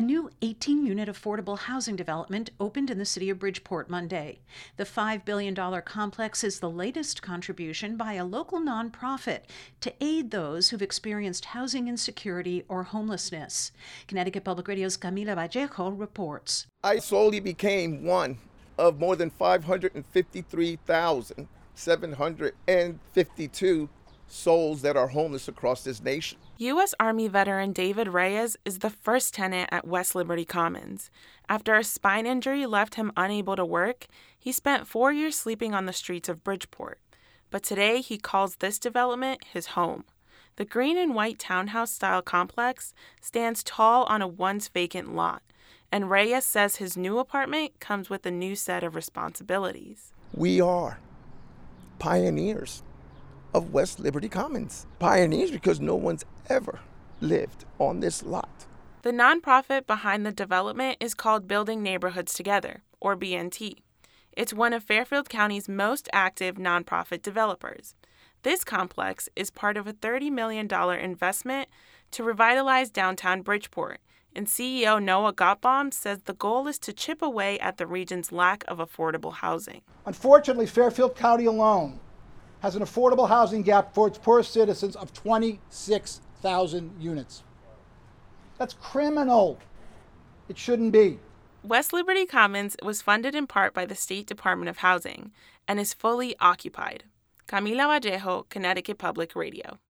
new 18-unit affordable housing development opened in the city of Bridgeport Monday. The $5 billion complex is the latest contribution by a local nonprofit to aid those who've experienced housing insecurity or homelessness. Connecticut Public Radio's Camila Vallejo reports. I slowly became one of more than 553,752 souls that are homeless across this nation. U.S. Army veteran David Reyes is the first tenant at West Liberty Commons. After a spine injury left him unable to work, he spent 4 years sleeping on the streets of Bridgeport. But today he calls this development his home. The green and white townhouse-style complex stands tall on a once vacant lot, and Reyes says his new apartment comes with a new set of responsibilities. We are pioneers of West Liberty Commons. Pioneers because no one's ever lived on this lot. The nonprofit behind the development is called Building Neighborhoods Together, or BNT. It's one of Fairfield County's most active nonprofit developers. This complex is part of a $30 million investment to revitalize downtown Bridgeport, and CEO Noah Gottbaum says the goal is to chip away at the region's lack of affordable housing. Unfortunately, Fairfield County alone has an affordable housing gap for its poor citizens of 26,000 units. That's criminal. It shouldn't be. West Liberty Commons was funded in part by the State Department of Housing and is fully occupied. Camila Vallejo, Connecticut Public Radio.